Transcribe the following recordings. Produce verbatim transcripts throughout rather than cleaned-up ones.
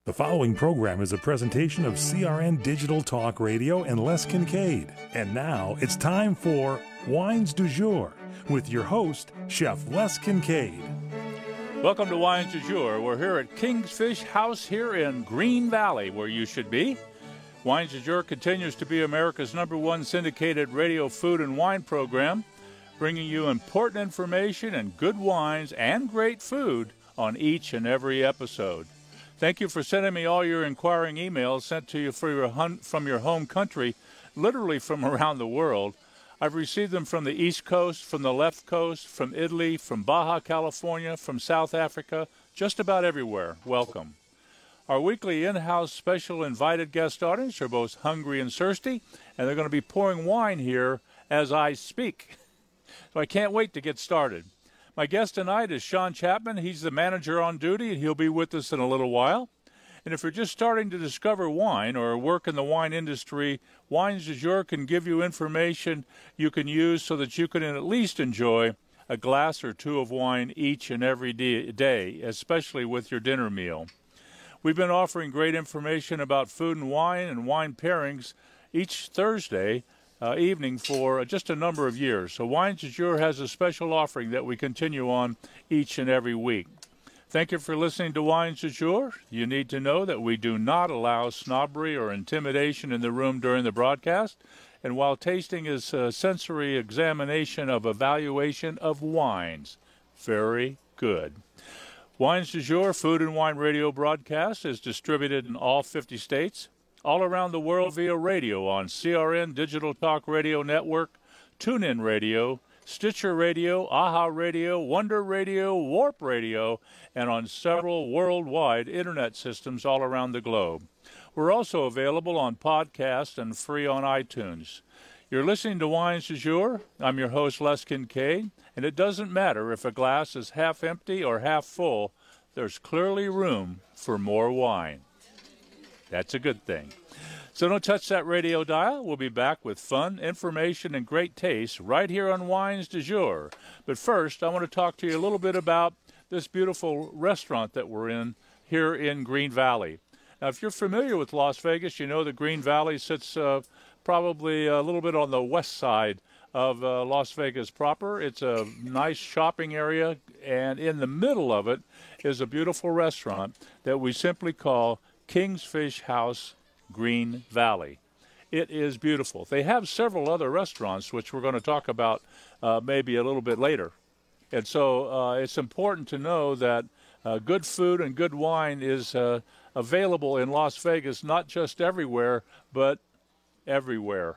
The following program is a presentation of C R N Digital Talk Radio and Les Kincaid. And now it's time for Wines du Jour with your host, Chef Les Kincaid. Welcome to Wines du Jour. We're here at King's Fish House here in Green Valley, where you should be. Wines du Jour continues to be America's number one syndicated radio food and wine program, bringing you important information and good wines and great food on each and every episode. Thank you for sending me all your inquiring emails sent to you for your hun- from your home country, literally from around the world. I've received them from the East Coast, from the left coast, from Italy, from Baja California, from South Africa, just about everywhere. Welcome. Our weekly in-house special invited guest audience are both hungry and thirsty, and they're going to be pouring wine here as I speak. So I can't wait to get started. My guest tonight is Sean Chapman. He's the manager on duty, and he'll be with us in a little while. And if you're just starting to discover wine or work in the wine industry, Wines du Jour can give you information you can use so that you can at least enjoy a glass or two of wine each and every day, especially with your dinner meal. We've been offering great information about food and wine and wine pairings each Thursday Uh, evening for just a number of years. So Wines du Jour has a special offering that we continue on each and every week. Thank you for listening to Wines du Jour. You need to know that we do not allow snobbery or intimidation in the room during the broadcast. And while tasting is a sensory examination of evaluation of wines, very good. Wines du Jour Food and Wine Radio broadcast is distributed in all fifty states. All around the world via radio on C R N Digital Talk Radio Network, TuneIn Radio, Stitcher Radio, AHA Radio, Wonder Radio, Warp Radio, and on several worldwide internet systems all around the globe. We're also available on podcast and free on iTunes. You're listening to Wines du Jour. I'm your host, Les Kincaid, and it doesn't matter if a glass is half empty or half full, there's clearly room for more wine. That's a good thing. So don't touch that radio dial. We'll be back with fun, information, and great taste right here on Wines du Jour. But first, I want to talk to you a little bit about this beautiful restaurant that we're in here in Green Valley. Now, if you're familiar with Las Vegas, you know the Green Valley sits uh, probably a little bit on the west side of uh, Las Vegas proper. It's a nice shopping area, and in the middle of it is a beautiful restaurant that we simply call King's Fish House, Green Valley. It is beautiful. They have several other restaurants, which we're going to talk about uh, maybe a little bit later. And so uh, it's important to know that uh, good food and good wine is uh, available in Las Vegas, not just everywhere, but everywhere,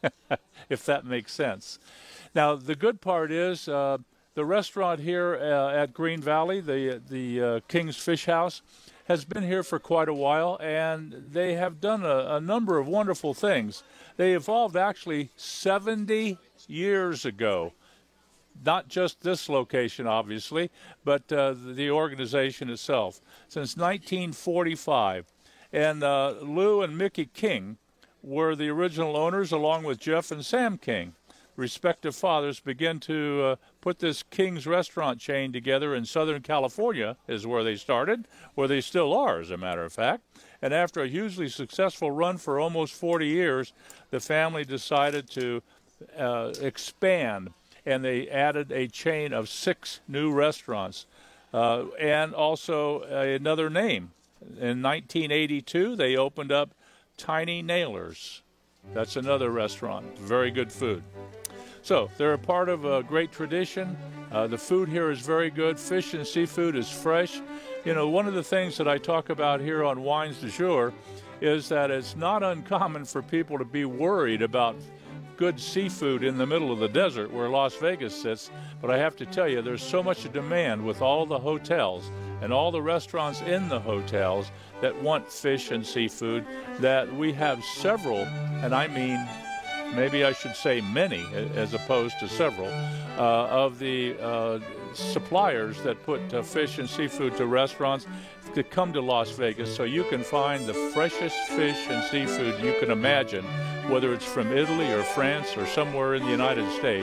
if that makes sense. Now, the good part is uh, the restaurant here uh, at Green Valley, the, the uh, King's Fish House, has been here for quite a while, and they have done a, a number of wonderful things. They evolved actually seventy years ago. Not just this location, obviously, but uh, the organization itself, since nineteen forty-five. And uh, Lou and Mickey King were the original owners, along with Jeff and Sam King. Respective fathers began to uh, put this King's restaurant chain together in Southern California, is where they started, where they still are, as a matter of fact. And after a hugely successful run for almost forty years, the family decided to uh, expand, and they added a chain of six new restaurants uh, and also another name. In nineteen eighty-two, they opened up Tiny Nailers. That's another restaurant. Very good food. So they're a part of a great tradition. Uh, the food here is very good. Fish and seafood is fresh. You know, one of the things that I talk about here on Wines du Jour is that it's not uncommon for people to be worried about good seafood in the middle of the desert where Las Vegas sits. But I have to tell you, there's so much demand with all the hotels and all the restaurants in the hotels that want fish and seafood that we have several, and I mean maybe I should say many, as opposed to several, uh, of the uh, suppliers that put uh, fish and seafood to restaurants to come to Las Vegas, so you can find the freshest fish and seafood you can imagine, whether it's from Italy or France or somewhere in the United States.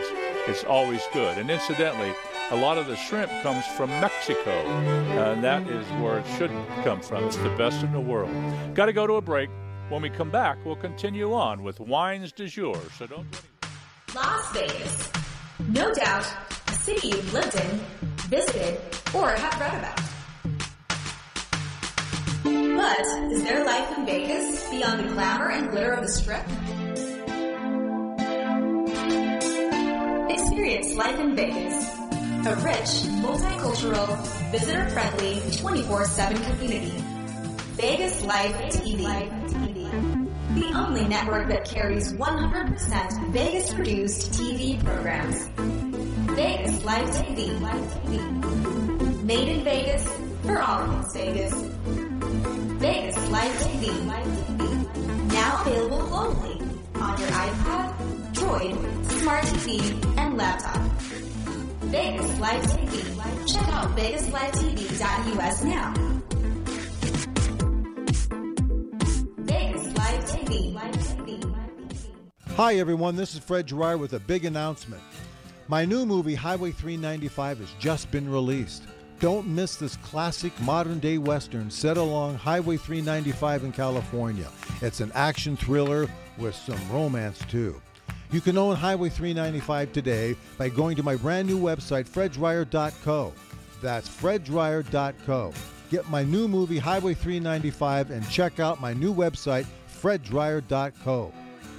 It's always good. And incidentally, a lot of the shrimp comes from Mexico, and that is where it should come from. It's the best in the world. Got to go to a break. When we come back, we'll continue on with Wines du Jour, so don't go anywhere. Las Vegas. No doubt, a city you've lived in, visited, or have read about. But is there life in Vegas beyond the glamour and glitter of the Strip? Experience life in Vegas. A rich, multicultural, visitor-friendly, twenty-four seven community. Vegas Live T V. The only network that carries one hundred percent Vegas-produced T V programs. Vegas Live T V. Made in Vegas, for all things Vegas. Vegas Live T V. Now available globally on your iPad, Droid, Smart T V, and laptop. Vegas Live T V. Check out vegas live t v dot u s now. Vegas Live T V. Hi everyone, this is Fred Gerard with a big announcement. My new movie, Highway three ninety-five, has just been released. Don't miss this classic modern-day Western set along Highway three ninety-five in California. It's an action thriller with some romance too. You can own Highway three ninety-five today by going to my brand new website, fred dreyer dot co. That's fred dreyer dot co. Get my new movie, Highway three ninety-five, and check out my new website, fred dreyer dot co.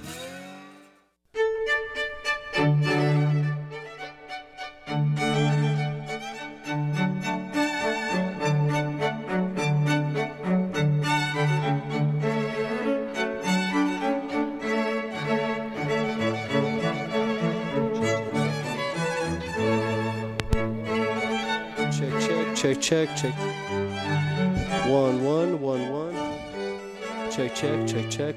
Check, check, check. One, one, one, one. Check, check, check, check.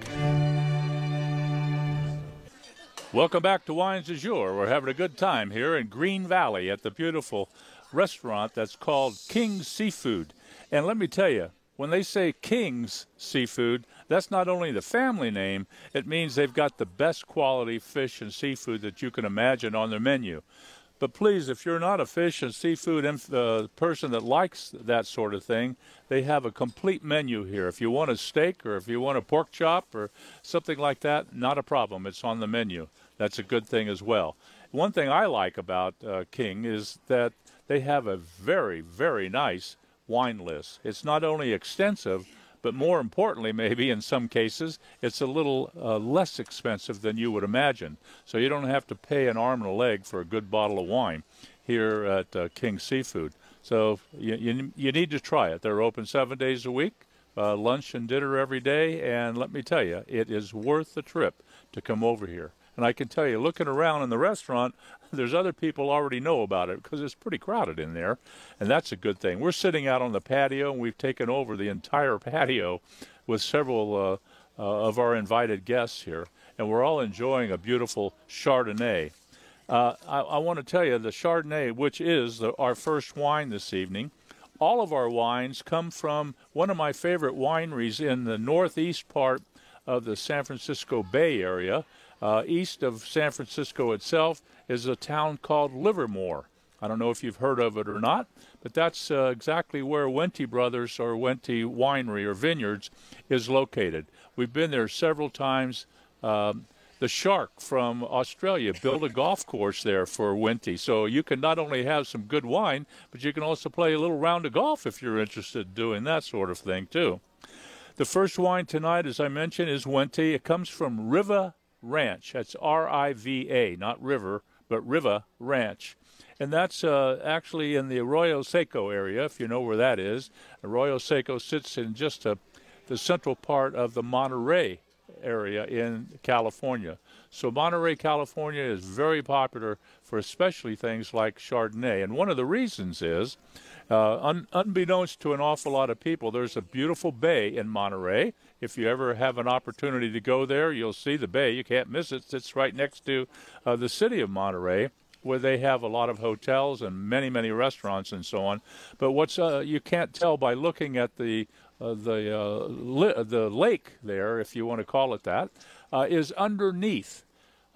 Welcome back to Wines du Jour. We're having a good time here in Green Valley at the beautiful restaurant that's called King's Seafood. And let me tell you, when they say King's Seafood, that's not only the family name, it means they've got the best quality fish and seafood that you can imagine on their menu. But please, if you're not a fish and seafood inf- uh, person that likes that sort of thing, they have a complete menu here. If you want a steak or if you want a pork chop or something like that, not a problem. It's on the menu. That's a good thing as well. One thing I like about uh, King is that they have a very, very nice wine list. It's not only extensive, but more importantly, maybe in some cases, it's a little uh, less expensive than you would imagine. So you don't have to pay an arm and a leg for a good bottle of wine here at uh, King Seafood. So you, you you need to try it. They're open seven days a week, uh, lunch and dinner every day. And let me tell you, it is worth the trip to come over here. And I can tell you, looking around in the restaurant, there's other people already know about it because it's pretty crowded in there, and that's a good thing. We're sitting out on the patio, and we've taken over the entire patio with several uh, uh, of our invited guests here, and we're all enjoying a beautiful Chardonnay. Uh, I, I want to tell you, the Chardonnay, which is the, our first wine this evening, all of our wines come from one of my favorite wineries in the northeast part of the San Francisco Bay Area. Uh, east of San Francisco itself is a town called Livermore. I don't know if you've heard of it or not, but that's uh, exactly where Wente Brothers or Wente Winery or Vineyards is located. We've been there several times. Um, the Shark from Australia built a golf course there for Wente, so you can not only have some good wine, but you can also play a little round of golf if you're interested in doing that sort of thing too. The first wine tonight, as I mentioned, is Wente. It comes from Riva Ranch. That's R I V A, not river, but Riva Ranch. And that's uh, actually in the Arroyo Seco area, if you know where that is. Arroyo Seco sits in just a, the central part of the Monterey area in California. So Monterey, California is very popular for especially things like Chardonnay. And one of the reasons is, uh, un- unbeknownst to an awful lot of people, there's a beautiful bay in Monterey. If you ever have an opportunity to go there, you'll see the bay. You can't miss it. It's right next to uh, the city of Monterey, where they have a lot of hotels and many, many restaurants and so on. But what's uh, you can't tell by looking at the uh, the uh, li- the lake there, if you want to call it that, uh, is underneath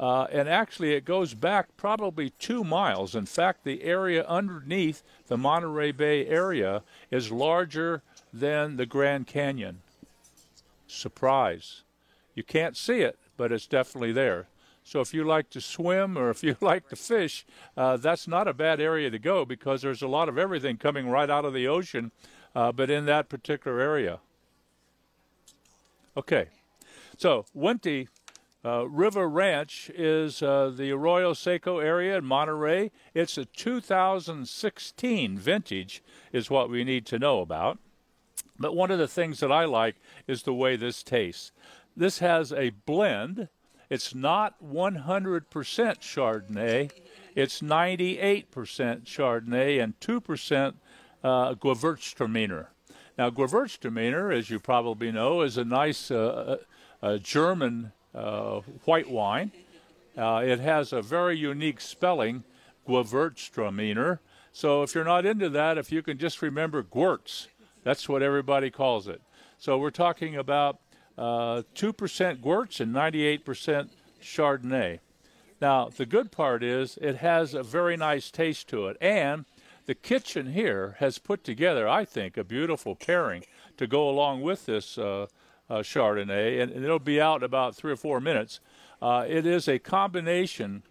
Uh, and actually, it goes back probably two miles. In fact, the area underneath the Monterey Bay area is larger than the Grand Canyon. Surprise. You can't see it, but it's definitely there. So if you like to swim or if you like to fish, uh, that's not a bad area to go because there's a lot of everything coming right out of the ocean, uh, but in that particular area. Okay. So, Wente uh, River Ranch is uh, the Arroyo Seco area in Monterey. It's a two thousand sixteen vintage is what we need to know about. But one of the things that I like is the way this tastes. This has a blend. It's not one hundred percent Chardonnay. It's ninety-eight percent Chardonnay and two percent uh, Gewürztraminer. Now, Gewürztraminer, as you probably know, is a nice uh, uh, German uh, white wine. Uh, it has a very unique spelling, Gewürztraminer. So if you're not into that, if you can just remember Gewürz, that's what everybody calls it. So we're talking about uh, two percent Gewürz and ninety-eight percent Chardonnay. Now, the good part is it has a very nice taste to it. And the kitchen here has put together, I think, a beautiful pairing to go along with this uh, uh, Chardonnay. And, and it'll be out in about three or four minutes. Uh, it is a combination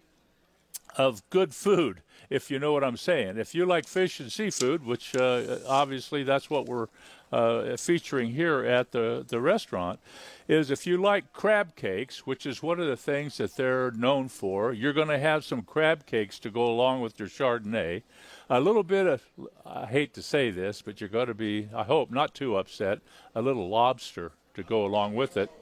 of good food, if you know what I'm saying. If you like fish and seafood, which uh, obviously that's what we're uh, featuring here at the, the restaurant, is if you like crab cakes, which is one of the things that they're known for, you're going to have some crab cakes to go along with your Chardonnay. A little bit of, I hate to say this, but you're going to be, I hope, not too upset, a little lobster to go along with it.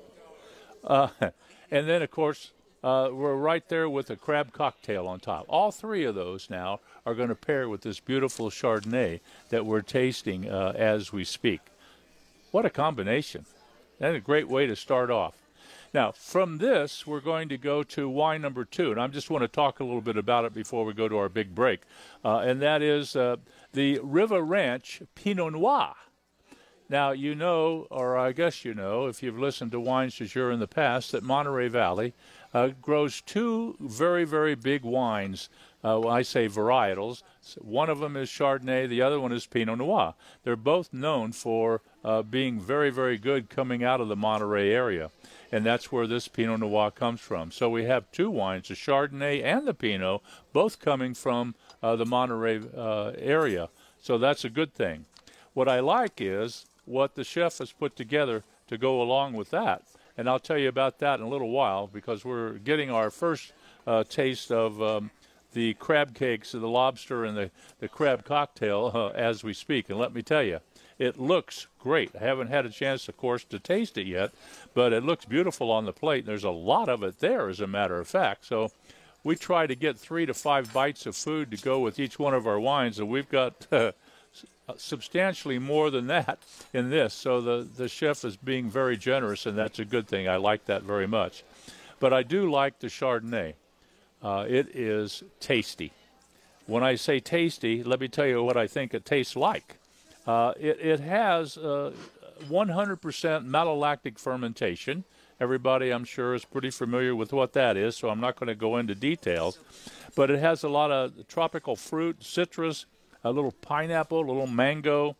Uh, and then, of course, Uh, we're right there with a crab cocktail on top. All three of those now are going to pair with this beautiful Chardonnay that we're tasting uh, as we speak. What a combination. And a great way to start off. Now, from this, we're going to go to wine number two. And I just want to talk a little bit about it before we go to our big break. Uh, and that is uh, the River Ranch Pinot Noir. Now, you know, or I guess you know, if you've listened to Wines du Jour in the past, that Monterey Valley uh, grows two very, very big wines. Uh, when I say varietals, one of them is Chardonnay, the other one is Pinot Noir. They're both known for uh, being very, very good coming out of the Monterey area, and that's where this Pinot Noir comes from. So we have two wines, the Chardonnay and the Pinot, both coming from uh, the Monterey uh, area. So that's a good thing. What I like is what the chef has put together to go along with that. And I'll tell you about that in a little while because we're getting our first uh, taste of um, the crab cakes, the lobster, and the, the crab cocktail uh, as we speak. And let me tell you, it looks great. I haven't had a chance, of course, to taste it yet, but it looks beautiful on the plate. And there's a lot of it there, as a matter of fact. So we try to get three to five bites of food to go with each one of our wines, and we've got uh, substantially more than that in this. So the, the chef is being very generous, and that's a good thing. I like that very much. But I do like the Chardonnay. Uh, it is tasty. When I say tasty, let me tell you what I think it tastes like. Uh, it, it has uh, one hundred percent malolactic fermentation. Everybody, I'm sure, is pretty familiar with what that is, so I'm not going to go into details. But it has a lot of tropical fruit, citrus, a little pineapple, a little mango,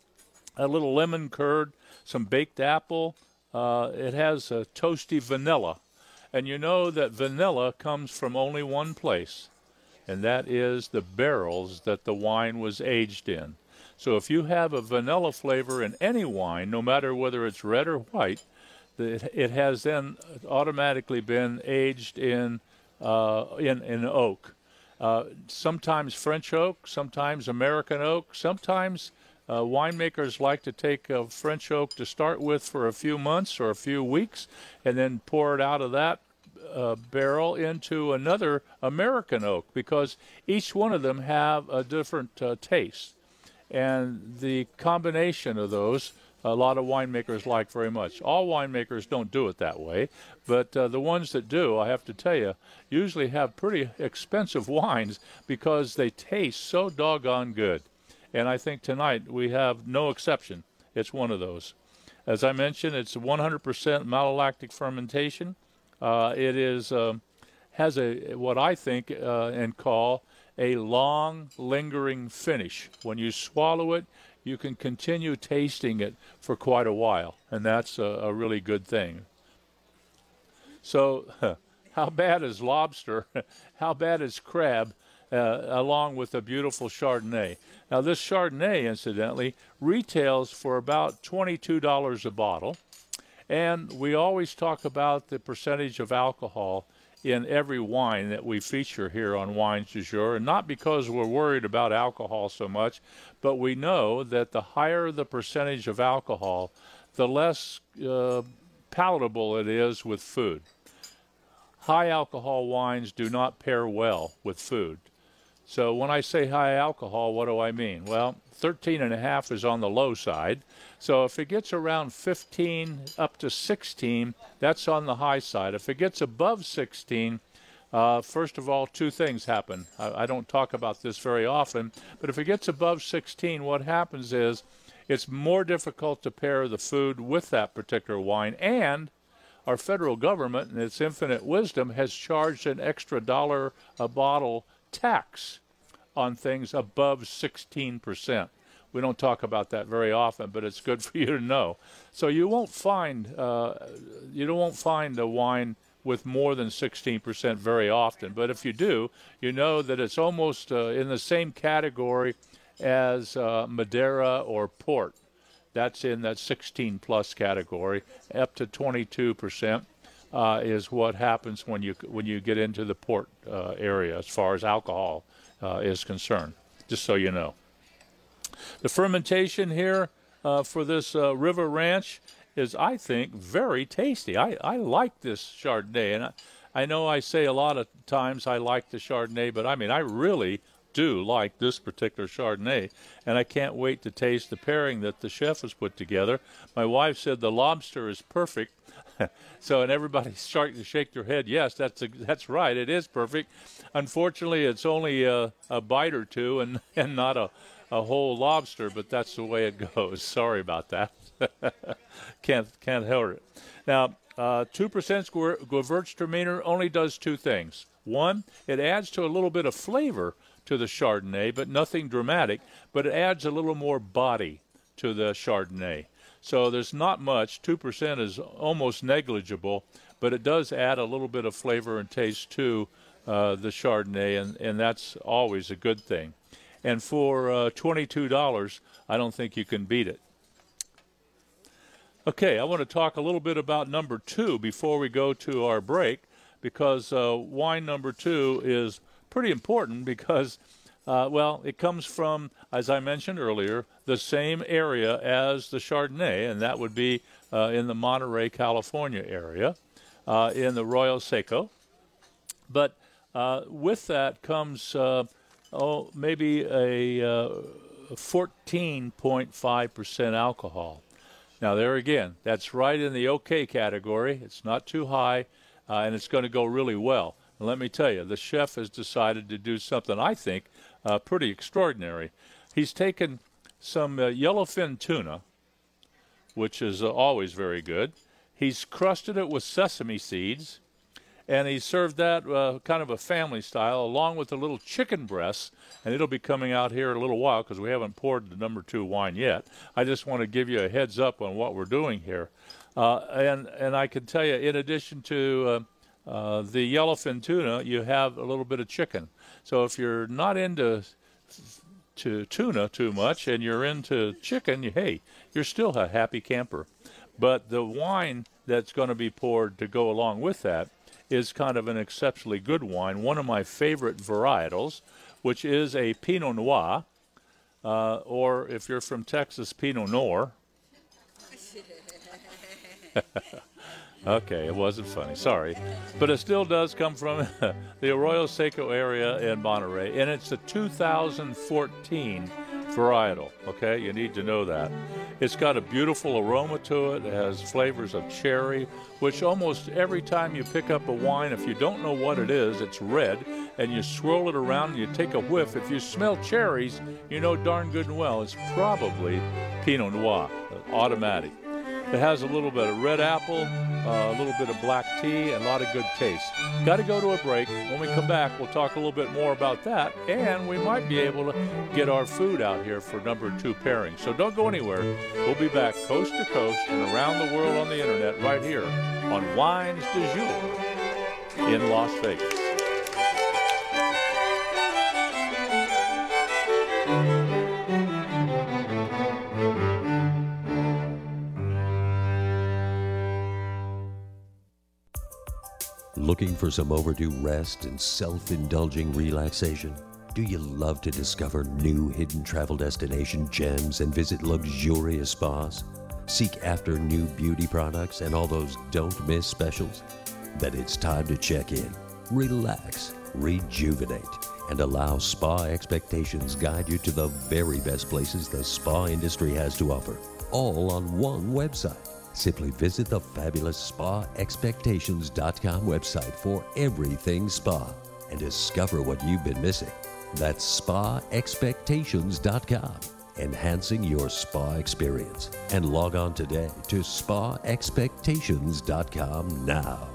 a little lemon curd, some baked apple. Uh, it has a toasty vanilla. And you know that vanilla comes from only one place, and that is the barrels that the wine was aged in. So if you have a vanilla flavor in any wine, no matter whether it's red or white, it has then automatically been aged in uh, in, in oak. Uh, sometimes French oak, sometimes American oak, sometimes uh, winemakers like to take a French oak to start with for a few months or a few weeks and then pour it out of that uh, barrel into another American oak because each one of them have a different uh, taste. And the combination of those, a lot of winemakers like very much. All winemakers don't do it that way, but uh, the ones that do, I have to tell you, usually have pretty expensive wines because they taste so doggone good. And I think tonight we have no exception. It's one of those. As I mentioned, it's one hundred percent malolactic fermentation. Uh, it is um, has a what I think uh, and call a long, lingering finish. When you swallow it, you can continue tasting it for quite a while, and that's a, a really good thing. So how bad is lobster? How bad is crab, uh, along with a beautiful Chardonnay? Now, this Chardonnay, incidentally, retails for about twenty-two dollars a bottle, and we always talk about the percentage of alcohol in every wine that we feature here on Wines du Jour, and not because we're worried about alcohol so much, but we know that the higher the percentage of alcohol, the less uh, palatable it is with food. High alcohol wines do not pair well with food. So when I say high alcohol, what do I mean? Well, thirteen and a half is on the low side. So if it gets around fifteen up to sixteen, that's on the high side. If it gets above sixteen, uh, first of all, two things happen. I, I don't talk about this very often, but if it gets above sixteen, what happens is it's more difficult to pair the food with that particular wine, and our federal government, in its infinite wisdom, has charged an extra dollar a bottle tax on things above sixteen percent. We don't talk about that very often, but it's good for you to know. So you won't find uh, you won't find a wine with more than sixteen percent very often. But if you do, you know that it's almost uh, in the same category as uh, Madeira or port. That's in that sixteen plus category. Up to twenty-two percent uh, is what happens when you when you get into the port uh, area as far as alcohol uh, is concerned, just so you know. The fermentation here uh, for this uh, River Ranch is, I think, very tasty. I, I like this Chardonnay, and I, I know I say a lot of times I like the Chardonnay, but I mean, I really do like this particular Chardonnay, and I can't wait to taste the pairing that the chef has put together. My wife said the lobster is perfect, so and everybody's starting to shake their head. Yes, that's a, that's right. It is perfect. Unfortunately, it's only a, a bite or two, and, and not a a whole lobster, but that's the way it goes. Sorry about that. can't can't help it. Now, uh, two percent Gewürztraminer only does two things. One, it adds to a little bit of flavor to the Chardonnay, but nothing dramatic, but it adds a little more body to the Chardonnay. So there's not much. two percent is almost negligible, but it does add a little bit of flavor and taste to uh, the Chardonnay, and, and that's always a good thing. And for uh, twenty-two dollars, I don't think you can beat it. Okay, I want to talk a little bit about number two before we go to our break, because uh, wine number two is pretty important because, uh, well, it comes from, as I mentioned earlier, the same area as the Chardonnay, and that would be uh, in the Monterey, California area, uh, in the Arroyo Seco. But uh, with that comes... Uh, Oh, maybe a uh, fourteen point five percent alcohol. Now, there again, that's right in the okay category. It's not too high, uh, and it's going to go really well. And let me tell you, the chef has decided to do something, I think, uh, pretty extraordinary. He's taken some uh, yellowfin tuna, which is uh, always very good. He's crusted it with sesame seeds, and he served that uh, kind of a family style along with a little chicken breast, and it'll be coming out here in a little while because we haven't poured the number two wine yet. I just want to give you a heads up on what we're doing here. Uh, and, and I can tell you, in addition to uh, uh, the yellowfin tuna, you have a little bit of chicken. So if you're not into to tuna too much and you're into chicken, you, hey, you're still a happy camper. But the wine that's going to be poured to go along with that is kind of an exceptionally good wine, one of my favorite varietals, which is a Pinot Noir, uh, or if you're from Texas, Pinot Noir. Okay, it wasn't funny, sorry. But it still does come from the Arroyo Seco area in Monterey, and it's a two thousand fourteen varietal, okay? You need to know that. It's got a beautiful aroma to it. It has flavors of cherry, which almost every time you pick up a wine, if you don't know what it is, it's red, and you swirl it around and you take a whiff. If you smell cherries, you know darn good and well it's probably Pinot Noir, automatic. It has a little bit of red apple, uh, a little bit of black tea, and a lot of good taste. Got to go to a break. When we come back, we'll talk a little bit more about that, and we might be able to get our food out here for number two pairing. So don't go anywhere. We'll be back coast to coast and around the world on the internet right here on Wines du Jour in Las Vegas. Looking for some overdue rest and self-indulging relaxation? Do you love to discover new hidden travel destination gems and visit luxurious spas? Seek after new beauty products and all those don't-miss specials? Then it's time to check in, relax, rejuvenate, and allow Spa Expectations guide you to the very best places the spa industry has to offer, all on one website. Simply visit the fabulous spa expectations dot com website for everything spa and discover what you've been missing. That's spa expectations dot com, enhancing your spa experience. And log on today to spa expectations dot com now.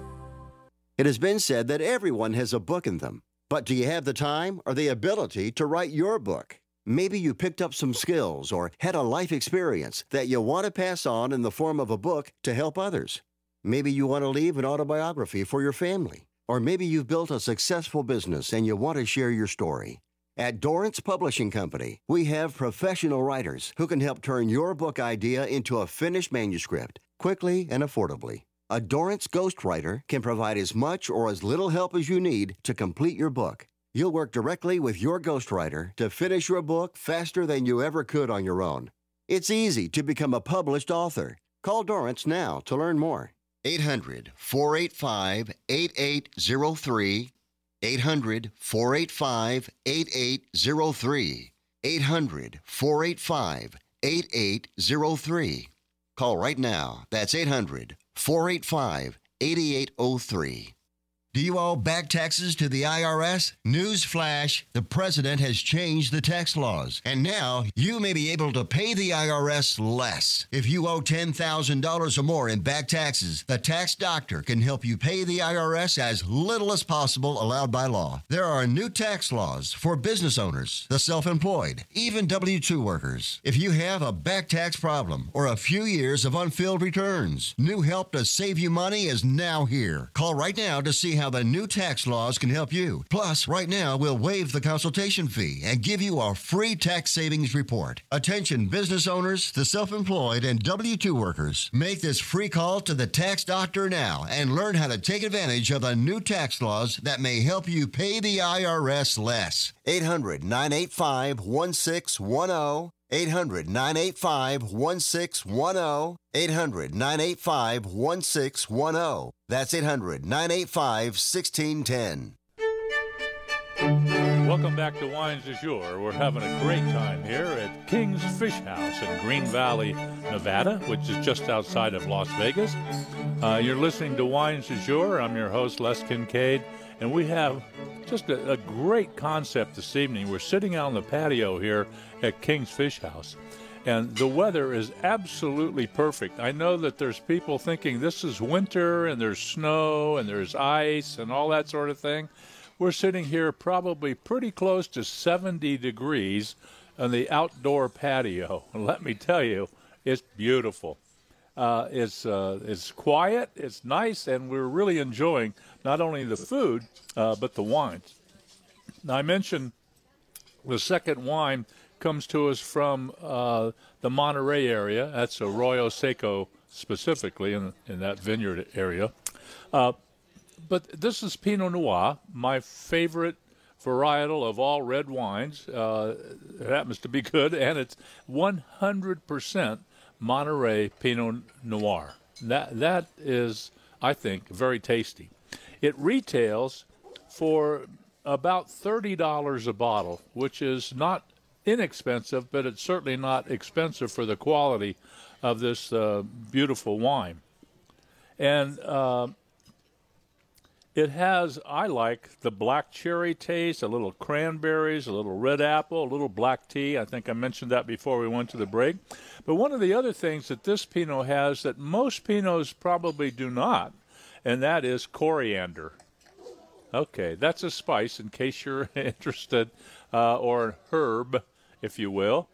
It has been said that everyone has a book in them. But do you have the time or the ability to write your book? Maybe you picked up some skills or had a life experience that you want to pass on in the form of a book to help others. Maybe you want to leave an autobiography for your family. Or maybe you've built a successful business and you want to share your story. At Dorrance Publishing Company, we have professional writers who can help turn your book idea into a finished manuscript quickly and affordably. A Dorrance ghostwriter can provide as much or as little help as you need to complete your book. You'll work directly with your ghostwriter to finish your book faster than you ever could on your own. It's easy to become a published author. Call Dorrance now to learn more. eight hundred, four eight five, eight eight zero three. eight hundred, four eight five, eight eight zero three. eight hundred, four eight five, eight eight zero three. Call right now. That's eight hundred, four eight five, eight eight zero three. Do you owe back taxes to the I R S? News flash, the president has changed the tax laws, and now you may be able to pay the I R S less. If you owe ten thousand dollars or more in back taxes, the tax doctor can help you pay the I R S as little as possible allowed by law. There are new tax laws for business owners, the self-employed, even W two workers. If you have a back tax problem or a few years of unfilled returns, new help to save you money is now here. Call right now to see how the new tax laws can help you. Plus, right now, we'll waive the consultation fee and give you a free tax savings report. Attention business owners, the self-employed, and W two workers. Make this free call to the tax doctor now and learn how to take advantage of the new tax laws that may help you pay the I R S less. eight hundred, nine eight five, one six one zero. eight hundred, nine eight five, one six one zero. eight hundred, nine eight five, one six one zero. That's eight hundred, nine eight five, one six one zero. Welcome back to Wines du Jour. We're having a great time here at King's Fish House in Green Valley, Nevada, which is just outside of Las Vegas. Uh, you're listening to Wines du Jour. I'm your host, Les Kincaid, and we have just a, a great concept this evening. We're sitting out on the patio here at King's Fish House, and the weather is absolutely perfect. I know that there's people thinking this is winter and there's snow and there's ice and all that sort of thing. We're sitting here probably pretty close to seventy degrees on the outdoor patio. And let me tell you, it's beautiful. Uh, it's uh, it's quiet, it's nice, and we're really enjoying not only the food, uh, but the wines. Now, I mentioned the second wine comes to us from uh, the Monterey area. That's Arroyo Seco specifically in, in that vineyard area. Uh, but this is Pinot Noir, my favorite varietal of all red wines. Uh, it happens to be good, and it's one hundred percent Monterey Pinot Noir. That That is, I think, very tasty. It retails for about thirty dollars a bottle, which is not inexpensive, but it's certainly not expensive for the quality of this uh, beautiful wine. And uh, It has, I like, the black cherry taste, a little cranberries, a little red apple, a little black tea. I think I mentioned that before we went to the break. But one of the other things that this Pinot has that most Pinots probably do not, and that is coriander. Okay, that's a spice in case you're interested, uh, or an herb, if you will.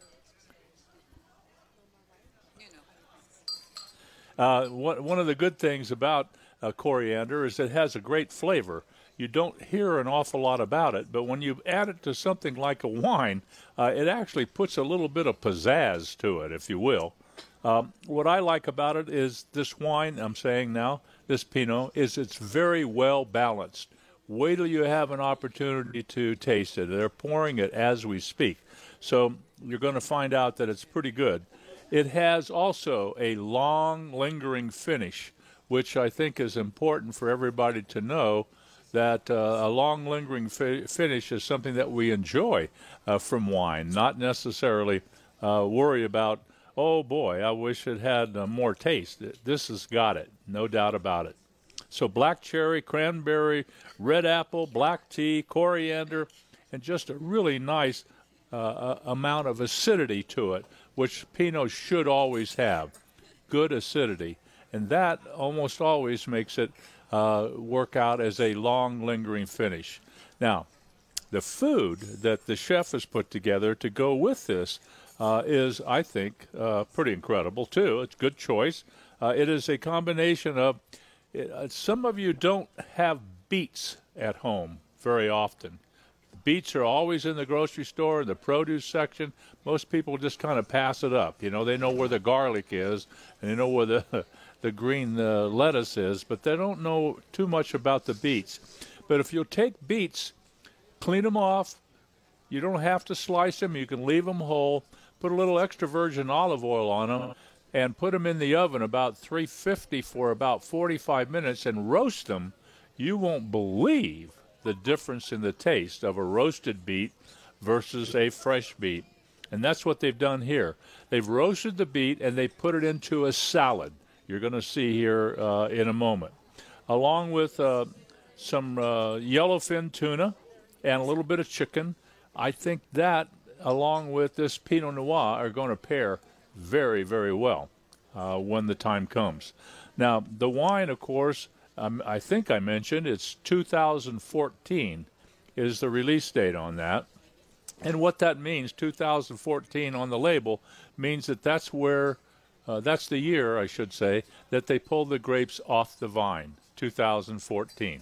Uh, one, one of the good things about Uh, coriander is it has a great flavor. You don't hear an awful lot about it, but when you add it to something like a wine, uh, it actually puts a little bit of pizzazz to it, if you will. Um, what I like about it is this wine, I'm saying now, this Pinot, is it's very well balanced. Wait till you have an opportunity to taste it. They're pouring it as we speak. So you're going to find out that it's pretty good. It has also a long, lingering finish, which I think is important for everybody to know, that uh, a long lingering fi- finish is something that we enjoy uh, from wine, not necessarily uh, worry about, oh boy, I wish it had uh, more taste. This has got it, no doubt about it. So black cherry, cranberry, red apple, black tea, coriander, and just a really nice uh, amount of acidity to it, which Pinot should always have, good acidity. And that almost always makes it uh, work out as a long, lingering finish. Now, the food that the chef has put together to go with this uh, is, I think, uh, pretty incredible, too. It's a good choice. Uh, it is a combination of, uh, some of you don't have beets at home very often. Beets are always in the grocery store, in the produce section. Most people just kind of pass it up. You know, they know where the garlic is, and they know where the the green uh, lettuce is, but they don't know too much about the beets. But if you'll take beets, clean them off, you don't have to slice them, you can leave them whole, put a little extra virgin olive oil on them, and put them in the oven about three fifty for about forty-five minutes and roast them. You won't believe the difference in the taste of a roasted beet versus a fresh beet. And that's what they've done here. They've roasted the beet and they put it into a salad. You're going to see here uh, in a moment, along with uh, some uh, yellowfin tuna and a little bit of chicken. I think that, along with this Pinot Noir, are going to pair very, very well uh, when the time comes. Now, the wine, of course, um, I think I mentioned, it's two thousand fourteen is the release date on that. And what that means, two thousand fourteen on the label, means that that's where Uh, that's the year, I should say, that they pulled the grapes off the vine, two thousand fourteen.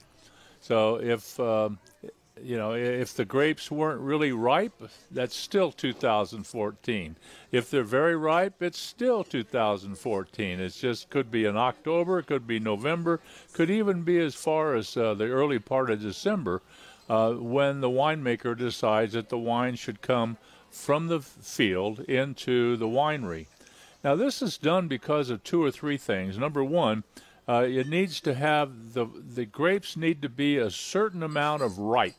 So if, um, you know, if the grapes weren't really ripe, that's still two thousand fourteen. If they're very ripe, it's still two thousand fourteen. It just could be in October, it could be November, could even be as far as uh, the early part of December uh, when the winemaker decides that the wine should come from the field into the winery. Now, this is done because of two or three things. Number one, uh, it needs to have, the the grapes need to be a certain amount of ripe.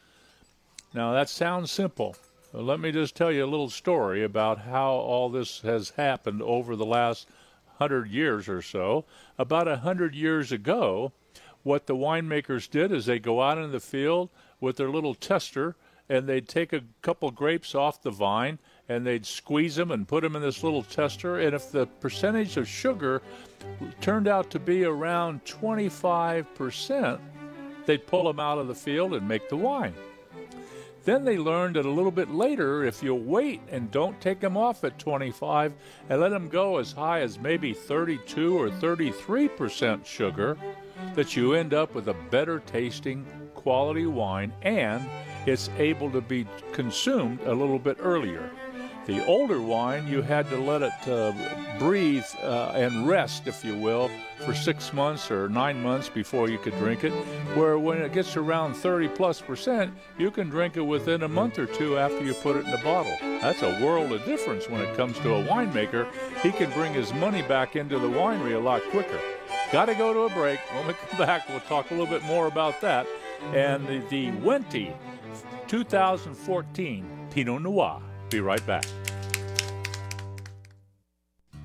Now, that sounds simple. Well, let me just tell you a little story about how all this has happened over the last hundred years or so. About a hundred years ago, what the winemakers did is they go out in the field with their little tester, and they'd take a couple grapes off the vine, and they'd squeeze them and put them in this little tester, and if the percentage of sugar turned out to be around twenty-five percent, they'd pull them out of the field and make the wine. Then they learned that a little bit later, if you wait and don't take them off at twenty-five and let them go as high as maybe thirty-two or thirty-three percent sugar, that you end up with a better tasting quality wine, and it's able to be consumed a little bit earlier. The older wine, you had to let it uh, breathe uh, and rest, if you will, for six months or nine months before you could drink it, where when it gets around thirty plus percent, you can drink it within a month or two after you put it in a bottle. That's a world of difference when it comes to a winemaker. He can bring his money back into the winery a lot quicker. Got to go to a break. When we come back, we'll talk a little bit more about that. And the, the Wente two thousand fourteen Pinot Noir. Be right back.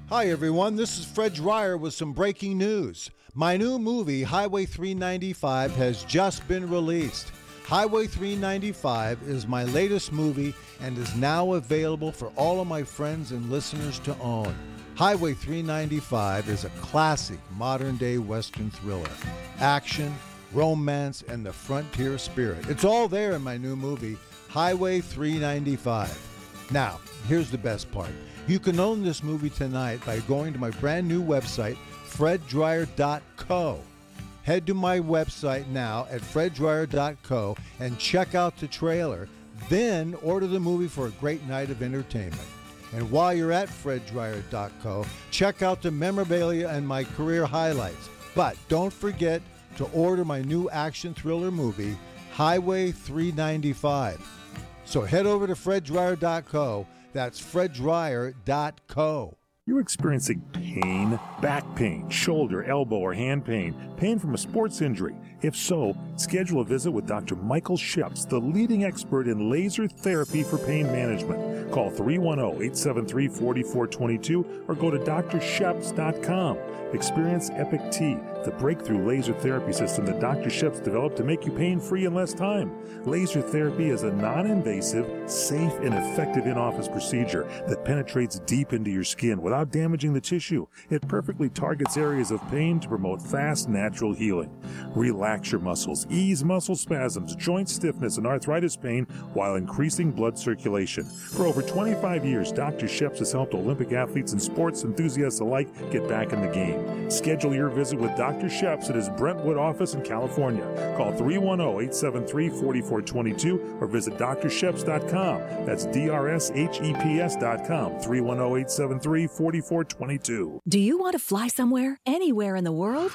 Hi, everyone. This is Fred Dreyer with some breaking news. My new movie, Highway three ninety-five, has just been released. Highway three ninety-five is my latest movie and is now available for all of my friends and listeners to own. Highway three ninety-five is a classic modern-day Western thriller. Action, romance, and the frontier spirit. It's all there in my new movie, Highway three ninety-five. Now, here's the best part. You can own this movie tonight by going to my brand new website, fred dreyer dot co. Head to my website now at fred dreyer dot co and check out the trailer. Then order the movie for a great night of entertainment. And while you're at fred dreyer dot co, check out the memorabilia and my career highlights. But don't forget to order my new action thriller movie, Highway three ninety-five. So head over to fred dreyer dot co. That's fred dreyer dot co. You're experiencing pain, back pain, shoulder, elbow, or hand pain, pain from a sports injury. If so, schedule a visit with Doctor Michael Sheps, the leading expert in laser therapy for pain management. Call three one zero, eight seven three, four four two two or go to d r sheps dot com. Experience Epic T, the breakthrough laser therapy system that Doctor Sheps developed to make you pain-free in less time. Laser therapy is a non-invasive, safe, and effective in-office procedure that penetrates deep into your skin without damaging the tissue. It perfectly targets areas of pain to promote fast, natural healing. Relax your muscles, ease muscle spasms, joint stiffness, and arthritis pain while increasing blood circulation. For over twenty-five years, Doctor Sheps has helped Olympic athletes and sports enthusiasts alike get back in the game. Schedule your visit with Doctor Sheps at his Brentwood office in California. Call three one zero, eight seven three, four four two two or visit d r sheps dot com. That's D R S H E P S dot com. three one zero, eight seven three, four four two two. Do you want to fly somewhere, anywhere in the world?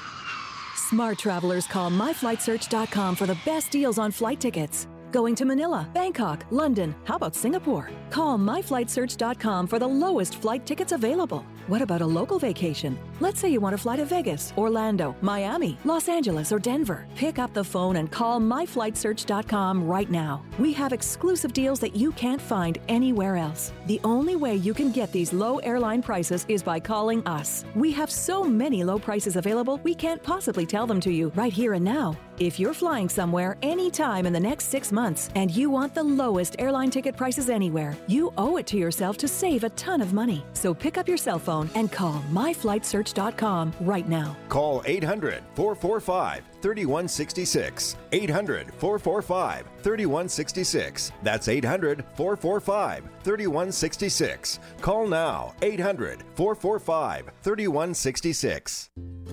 Smart travelers call my flight search dot com for the best deals on flight tickets. Going to Manila, Bangkok, London, how about Singapore? Call my flight search dot com for the lowest flight tickets available. What about a local vacation? Let's say you want to fly to Vegas, Orlando, Miami, Los Angeles, or Denver. Pick up the phone and call my flight search dot com right now. We have exclusive deals that you can't find anywhere else. The only way you can get these low airline prices is by calling us. We have so many low prices available, we can't possibly tell them to you right here and now. If you're flying somewhere anytime in the next six months and you want the lowest airline ticket prices anywhere, you owe it to yourself to save a ton of money. So pick up your cell phone and call my flight search dot com right now. Call eight hundred, four four five, three one six six. eight hundred, four four five, three one six six. That's eight hundred, four four five, three one six six. Call now. eight hundred, four four five, three one six six.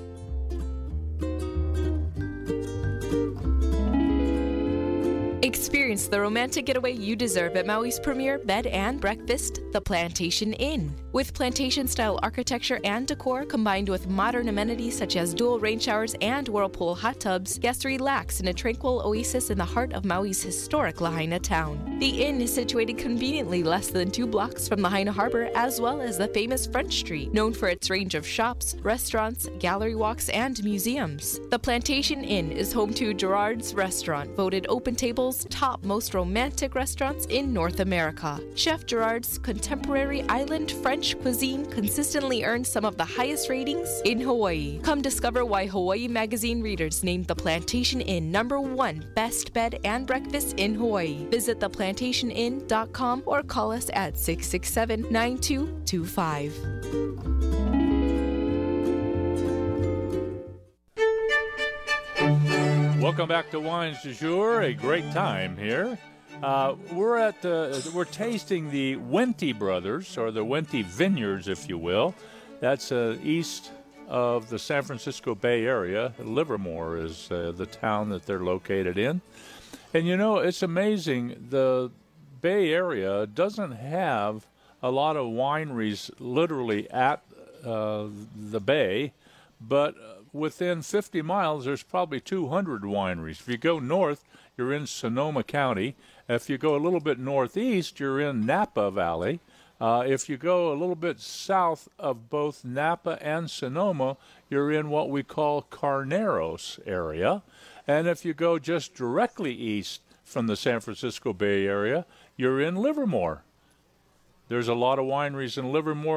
Experience the romantic getaway you deserve at Maui's premier bed and breakfast, the Plantation Inn. With plantation-style architecture and decor combined with modern amenities such as dual rain showers and whirlpool hot tubs, guests relax in a tranquil oasis in the heart of Maui's historic Lahaina town. The inn is situated conveniently less than two blocks from Lahaina Harbor, as well as the famous Front Street, known for its range of shops, restaurants, gallery walks, and museums. The Plantation Inn is home to Gerard's Restaurant, voted Open Table's top most romantic restaurants in North America. Chef Gerard's contemporary island French cuisine consistently earns some of the highest ratings in Hawaii. Come discover why Hawaii Magazine readers named the Plantation Inn number one best bed and breakfast in Hawaii. Visit the plantation inn dot com or call us at six six seven, nine two two five. Welcome back to Wines du Jour. A great time here. Uh, we're at uh, we're tasting the Wente Brothers, or the Wente Vineyards, if you will. That's uh, east of the San Francisco Bay Area. Livermore is uh, the town that they're located in. And you know, it's amazing. The Bay Area doesn't have a lot of wineries literally at uh, the bay, but within fifty miles, there's probably two hundred wineries. If you go north, you're in Sonoma County. If you go a little bit northeast, you're in Napa Valley. Uh, if you go a little bit south of both Napa and Sonoma, you're in what we call Carneros area. And if you go just directly east from the San Francisco Bay Area, you're in Livermore. There's a lot of wineries in Livermore.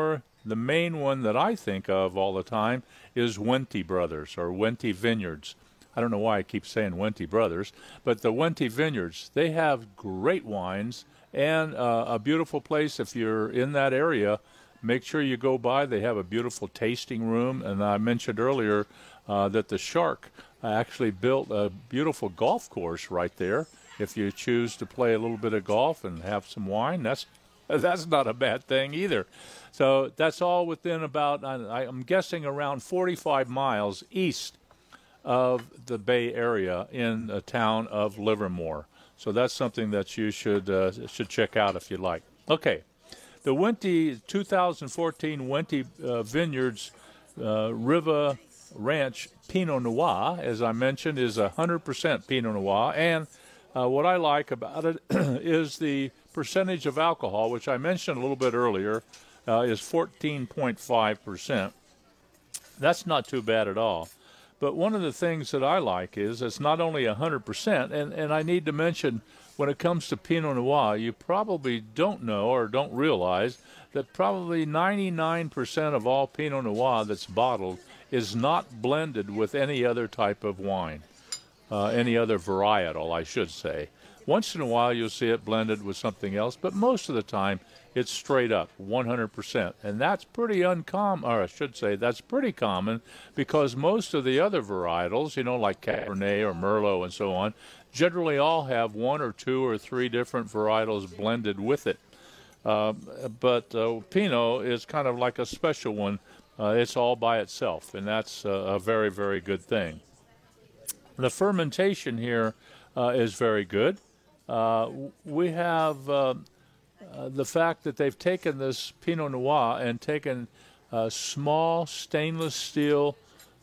the main one that I think of all the time is Wente Brothers or Wente Vineyards. I don't know why I keep saying Wente Brothers, but the Wente Vineyards, they have great wines and uh, a beautiful place. If you're in that area, make sure you go by. They have a beautiful tasting room, and I mentioned earlier uh, that the Shark actually built a beautiful golf course right there. If you choose to play a little bit of golf and have some wine, that's that's not a bad thing either. So that's all within about, I, I'm guessing, around forty-five miles east of the Bay Area in the town of Livermore. So that's something that you should uh, should check out if you like. Okay, the Wente two thousand fourteen Wente uh, Vineyards uh, Riva Ranch Pinot Noir, as I mentioned, is one hundred percent Pinot Noir, and uh, what I like about it is the percentage of alcohol, which I mentioned a little bit earlier, uh, is fourteen point five percent. That's not too bad at all. But one of the things that I like is it's not only one hundred percent, and, and I need to mention when it comes to Pinot Noir, you probably don't know or don't realize that probably ninety-nine percent of all Pinot Noir that's bottled is not blended with any other type of wine, uh, any other varietal, I should say. Once in a while you'll see it blended with something else, but most of the time it's straight up, one hundred percent. And that's pretty uncommon, or I should say that's pretty common, because most of the other varietals, you know, like Cabernet or Merlot and so on, generally all have one or two or three different varietals blended with it. Uh, but uh, Pinot is kind of like a special one. Uh, it's all by itself, and that's uh, a very, very good thing. The fermentation here uh, is very good. Uh, we have uh, uh, the fact that they've taken this Pinot Noir and taken uh, small stainless steel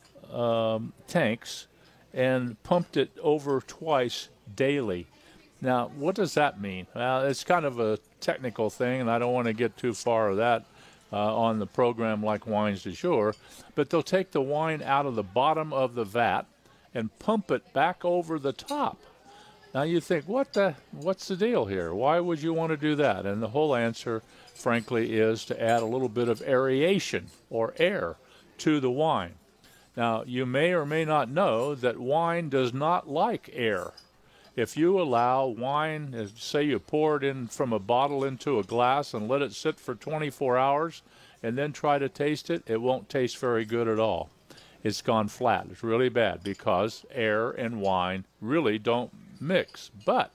um, tanks and pumped it over twice daily. Now, what does that mean? Well, it's kind of a technical thing, and I don't want to get too far of that uh, on the program like Wines du Jour, but they'll take the wine out of the bottom of the vat and pump it back over the top. Now you think, what the, what's the deal here? Why would you want to do that? And the whole answer, frankly, is to add a little bit of aeration or air to the wine. Now, you may or may not know that wine does not like air. If you allow wine, say you pour it in from a bottle into a glass and let it sit for twenty-four hours and then try to taste it, it won't taste very good at all. It's gone flat. It's really bad because air and wine really don't mix. But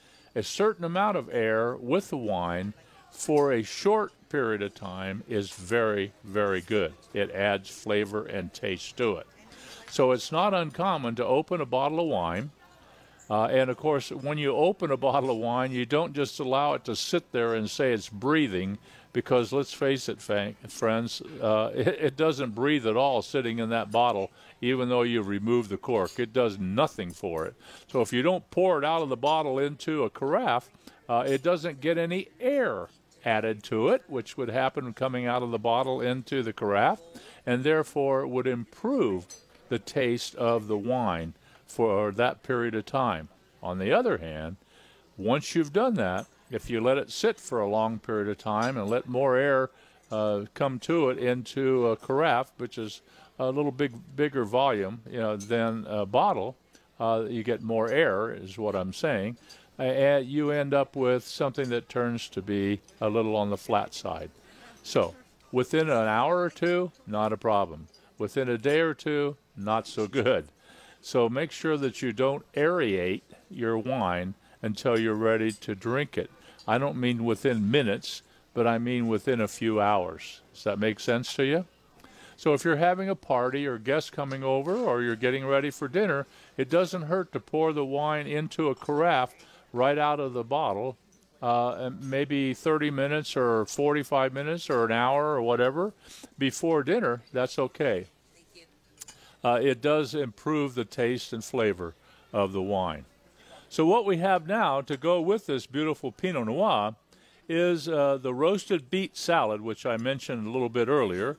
a certain amount of air with the wine for a short period of time is very, very good. It adds flavor and taste to it. So it's not uncommon to open a bottle of wine. Uh, and, of course, when you open a bottle of wine, you don't just allow it to sit there and say it's breathing, because let's face it, friends, uh, it, it doesn't breathe at all sitting in that bottle, even though you remove the cork. It does nothing for it. So if you don't pour it out of the bottle into a carafe, uh, it doesn't get any air added to it, which would happen coming out of the bottle into the carafe, and therefore would improve the taste of the wine for that period of time. On the other hand, once you've done that, if you let it sit for a long period of time and let more air uh, come to it into a carafe, which is a little big, bigger volume, you know, than a bottle, uh, you get more air, is what I'm saying. Uh, you end up with something that turns to be a little on the flat side. So, within an hour or two, not a problem. Within a day or two, not so good. So make sure that you don't aerate your wine until you're ready to drink it. I don't mean within minutes, but I mean within a few hours. Does that make sense to you? So if you're having a party or guests coming over or you're getting ready for dinner, it doesn't hurt to pour the wine into a carafe right out of the bottle, uh, maybe thirty minutes or forty-five minutes or an hour or whatever before dinner. That's okay. Uh, it does improve the taste and flavor of the wine. So what we have now to go with this beautiful Pinot Noir is uh, the roasted beet salad, which I mentioned a little bit earlier.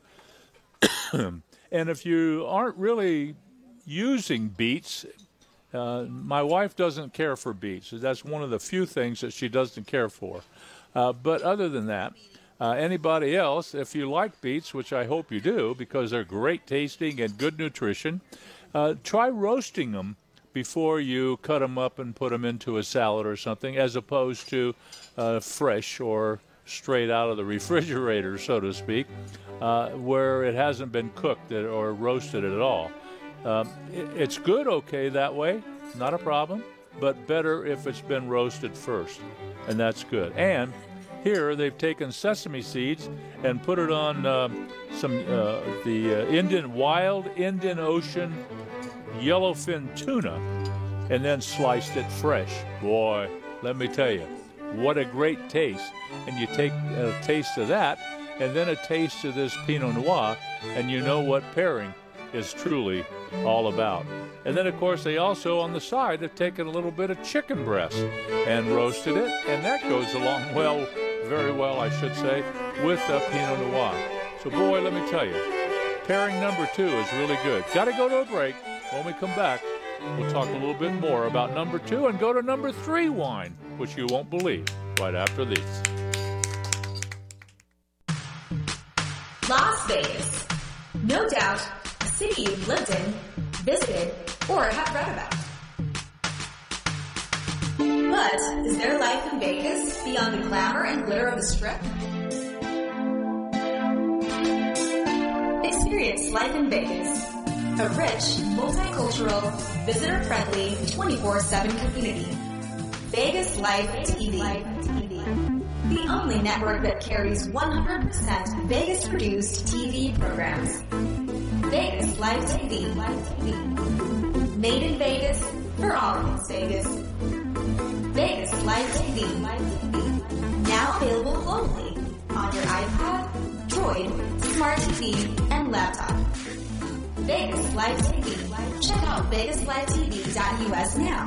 And if you aren't really using beets, uh, my wife doesn't care for beets. That's one of the few things that she doesn't care for. Uh, but other than that, Uh, anybody else, if you like beets, which I hope you do, because they're great tasting and good nutrition, uh, try roasting them before you cut them up and put them into a salad or something, as opposed to uh, fresh or straight out of the refrigerator, so to speak, uh, where it hasn't been cooked or roasted at all. Um, it, it's good okay that way, not a problem, but better if it's been roasted first, and that's good. And here they've taken sesame seeds and put it on uh, some uh, the uh, Indian wild Indian Ocean yellowfin tuna, and then sliced it fresh. Boy, let me tell you, what a great taste. And you take a taste of that, and then a taste of this Pinot Noir, and you know what pairing is truly all about. And then, of course, they also, on the side, have taken a little bit of chicken breast and roasted it, and that goes along well, very well, I should say, with uh, Pinot Noir. So, boy, let me tell you, pairing number two is really good. Got to go to a break. When we come back, we'll talk a little bit more about number two and go to number three wine, which you won't believe, right after these. Las Vegas. No doubt a city you've lived in, visited, or have read about. But is there life in Vegas beyond the glamour and glitter of the Strip? Experience life in Vegas. A rich, multicultural, visitor-friendly, twenty-four seven community. Vegas Live T V. The only network that carries one hundred percent Vegas-produced T V programs. Vegas Live T V. Made in Vegas, for all things Vegas. Vegas Live T V. Now available globally on your iPad, Droid, Smart T V, and laptop. Vegas Live T V. Check out vegas live t v dot u s now.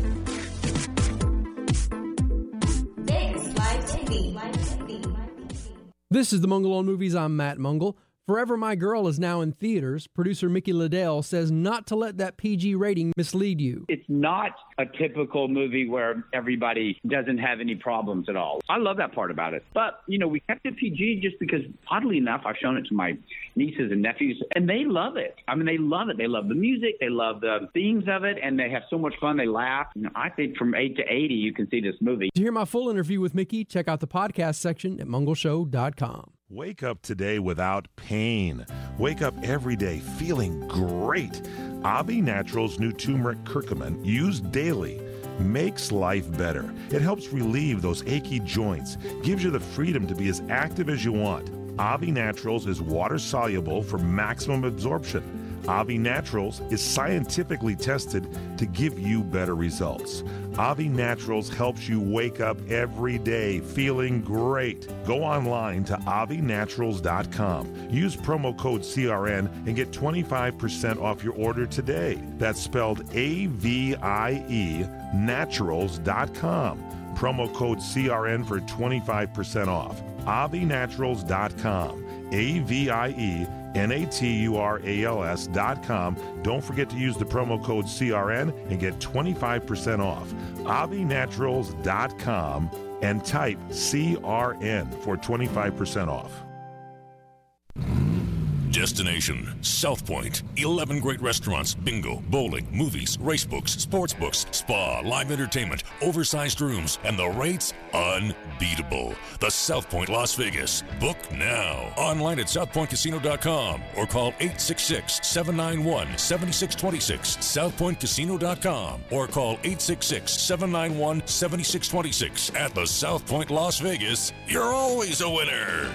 Vegas Live T V. This is the Mungle on Movies. I'm Matt Mungle. Forever My Girl is now in theaters. Producer Mickey Liddell says not to let that P G rating mislead you. It's not a typical movie where everybody doesn't have any problems at all. I love that part about it. But, you know, we kept it P G just because, oddly enough, I've shown it to my nieces and nephews, and they love it. I mean, they love it. They love the music. They love the themes of it, and they have so much fun. They laugh. You know, I think from eight to eighty, you can see this movie. To hear my full interview with Mickey, check out the podcast section at mungle show dot com. Wake up today without pain. Wake up every day feeling great. Avi Naturals' new turmeric curcumin, used daily, makes life better. It helps relieve those achy joints, gives you the freedom to be as active as you want. Avi Naturals is water-soluble for maximum absorption. Avi Naturals is scientifically tested to give you better results. Avi Naturals helps you wake up every day feeling great. Go online to avi naturals dot com. Use promo code C R N and get twenty-five percent off your order today. That's spelled A V I E naturals dot com. Promo code C R N for twenty-five percent off. avi naturals dot com. A V I E N A T U R A L S dot com. Don't forget to use the promo code C R N and get twenty-five percent off. avi naturals dot com and type C R N for twenty-five percent off. Destination South Point. eleven great restaurants, bingo, bowling, movies, race books, sports books, spa, live entertainment, oversized rooms, and the rates unbeatable. The South Point Las Vegas. Book now. Online at south point casino dot com or call eight six six, seven nine one, seven six two six. south point casino dot com or call eight six six, seven nine one, seven six two six. At the South Point Las Vegas, you're always a winner.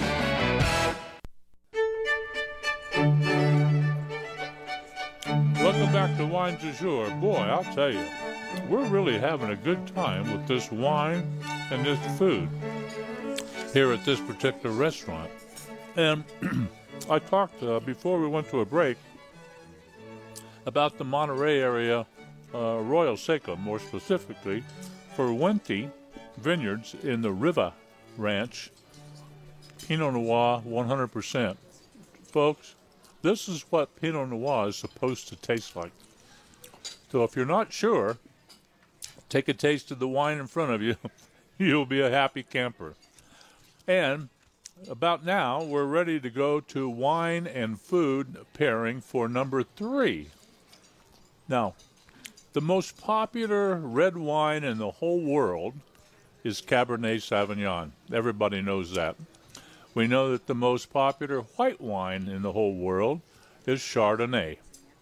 Welcome back to Wine du Jour. Boy, I'll tell you, we're really having a good time with this wine and this food here at this particular restaurant. And I talked uh, before we went to a break about the Monterey area, uh, Royal Seco, more specifically, for Wente Vineyards in the Riva Ranch, Pinot Noir one hundred percent. Folks, this is what Pinot Noir is supposed to taste like. So if you're not sure, take a taste of the wine in front of you. You'll be a happy camper. And about now, we're ready to go to wine and food pairing for number three. Now, the most popular red wine in the whole world is Cabernet Sauvignon. Everybody knows that. We know that the most popular white wine in the whole world is Chardonnay.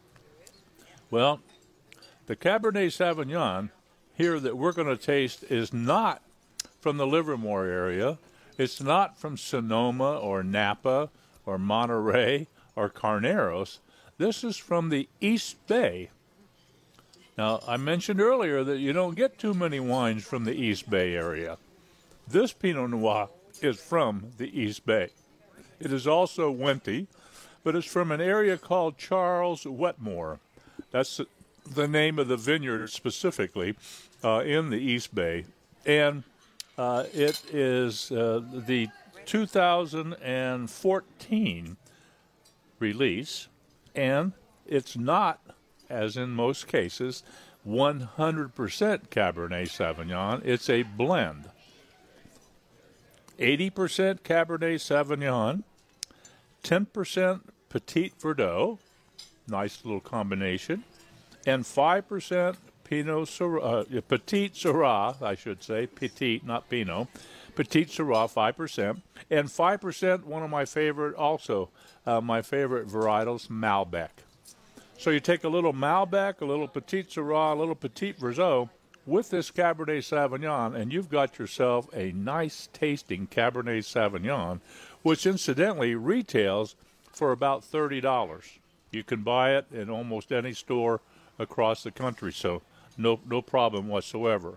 Well, the Cabernet Sauvignon here that we're going to taste is not from the Livermore area. It's not from Sonoma or Napa or Monterey or Carneros. This is from the East Bay. Now, I mentioned earlier that you don't get too many wines from the East Bay area. This Pinot Noir is from the East Bay. It is also Wente, but it's from an area called Charles Wetmore. That's the name of the vineyard specifically uh, in the East Bay. And uh, it is uh, the two thousand fourteen release, and it's not, as in most cases, one hundred percent Cabernet Sauvignon. It's a blend. eighty percent Cabernet Sauvignon, ten percent Petit Verdot, nice little combination, and five percent Pinot Syrah, uh, Petit Syrah, I should say, Petit, not Pinot, Petit Syrah, five percent, and five percent, one of my favorite, also uh, my favorite varietals, Malbec. So you take a little Malbec, a little Petit Syrah, a little Petit Verdot with this Cabernet Sauvignon, and you've got yourself a nice-tasting Cabernet Sauvignon, which incidentally retails for about thirty dollars. You can buy it in almost any store across the country, so no no problem whatsoever.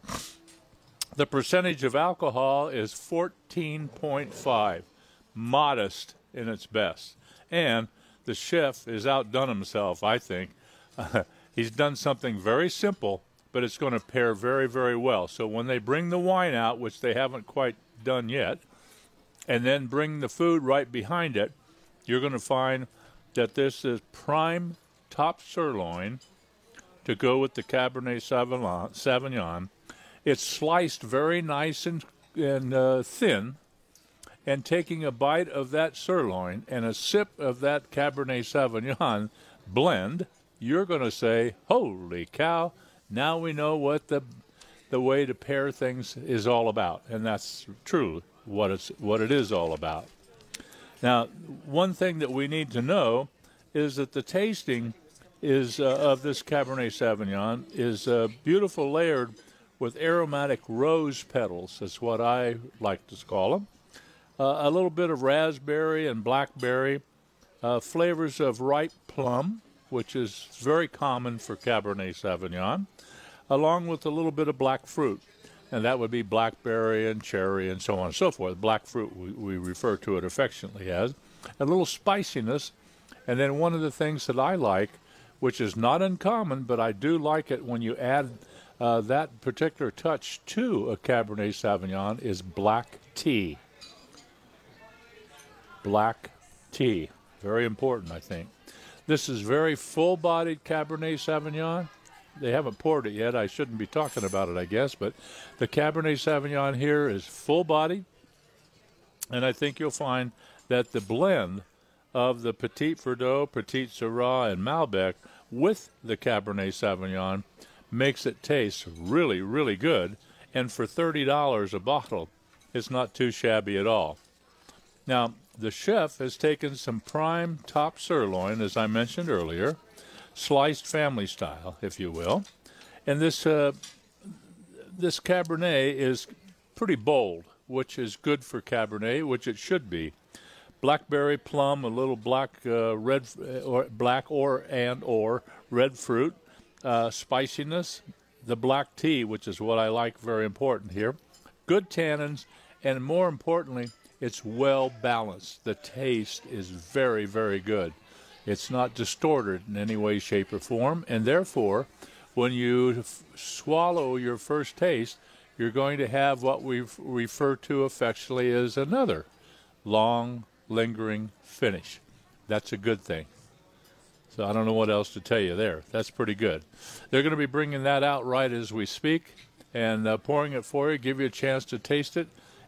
The percentage of alcohol is fourteen point five, modest in its best. And the chef has outdone himself, I think. Uh, he's done something very simple, but it's going to pair very, very well. So when they bring the wine out, which they haven't quite done yet, and then bring the food right behind it, you're going to find that this is prime top sirloin to go with the Cabernet Sauvignon. It's sliced very nice and, and uh, thin, and taking a bite of that sirloin and a sip of that Cabernet Sauvignon blend, you're going to say, holy cow, now we know what the the way to pair things is all about. And that's true, what it's what it is all about. Now, one thing that we need to know is that the tasting is uh, of this Cabernet Sauvignon is uh, beautiful layered with aromatic rose petals. That's what I like to call them. Uh, a little bit of raspberry and blackberry, uh, flavors of ripe plum, which is very common for Cabernet Sauvignon, along with a little bit of black fruit. And that would be blackberry and cherry and so on and so forth. Black fruit, we, we refer to it affectionately as. A little spiciness. And then one of the things that I like, which is not uncommon, but I do like it when you add uh, that particular touch to a Cabernet Sauvignon, is black tea. Black tea. Very important, I think. This is very full-bodied Cabernet Sauvignon. They haven't poured it yet. I shouldn't be talking about it, I guess. But the Cabernet Sauvignon here is full-bodied. And I think you'll find that the blend of the Petit Verdot, Petit Syrah, and Malbec with the Cabernet Sauvignon makes it taste really, really good. And for thirty dollars a bottle, it's not too shabby at all. Now, the chef has taken some prime top sirloin, as I mentioned earlier, sliced family style, if you will. And this uh, this Cabernet is pretty bold, which is good for Cabernet, which it should be. Blackberry, plum, a little black, uh, red, or black or and or red fruit, uh, spiciness, the black tea, which is what I like, very important here. Good tannins, and more importantly, it's well balanced. The taste is very, very good. It's not distorted in any way, shape, or form, and therefore, when you f- swallow your first taste, you're going to have what we refer to affectionately as another long, lingering finish. That's a good thing. So I don't know what else to tell you there. That's pretty good. They're going to be bringing that out right as we speak and uh, pouring it for you, give you a chance to taste it.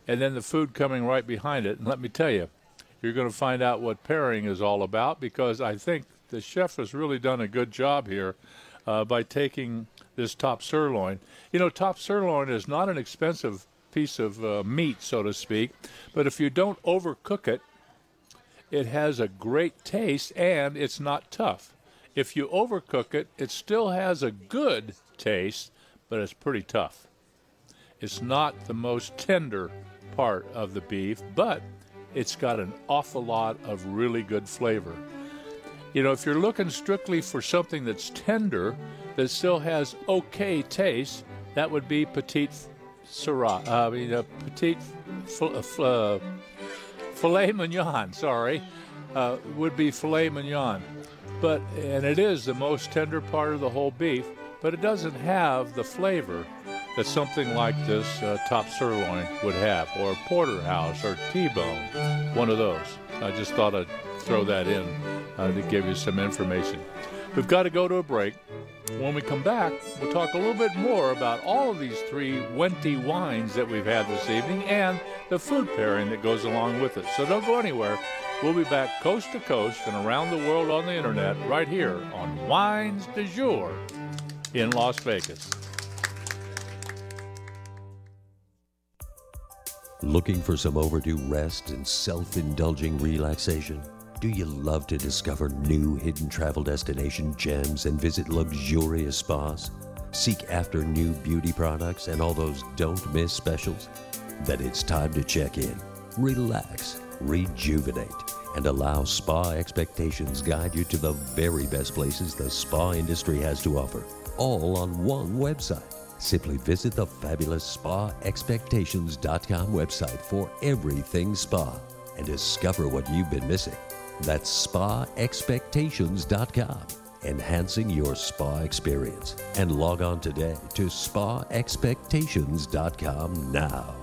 and then the food coming right behind it. And let me tell you, you're going to find out what pairing is all about, because I think the chef has really done a good job here uh, by taking this top sirloin. You know, top sirloin is not an expensive piece of uh, meat, so to speak, but if you don't overcook it, it has a great taste and it's not tough. If you overcook it, it still has a good taste, but it's pretty tough. It's not the most tender part of the beef, but it's got an awful lot of really good flavor. You know, if you're looking strictly for something that's tender, that still has okay taste, that would be petite sirah. Uh, I mean, uh, petite fil- uh, filet mignon. Sorry, uh, would be filet mignon. But and it is the most tender part of the whole beef, but it doesn't have the flavor that something like this uh, top sirloin would have, or porterhouse, or T-bone, one of those. I just thought I'd throw that in uh, to give you some information. We've got to go to a break. When we come back, we'll talk a little bit more about all of these three Wente wines that we've had this evening and the food pairing that goes along with it. So don't go anywhere. We'll be back coast to coast and around the world on the internet right here on Wines du Jour in Las Vegas. Looking for some overdue rest and self-indulging relaxation? Do you love to discover new hidden travel destination gems and visit luxurious spas? Seek after new beauty products and all those don't miss specials? Then it's time to check in, relax, rejuvenate, and allow Spa Expectations guide you to the very best places the spa industry has to offer, all on one website. Simply visit the fabulous spa expectations dot com website for everything spa and discover what you've been missing. That's spa expectations dot com, enhancing your spa experience. And log on today to spa expectations dot com now.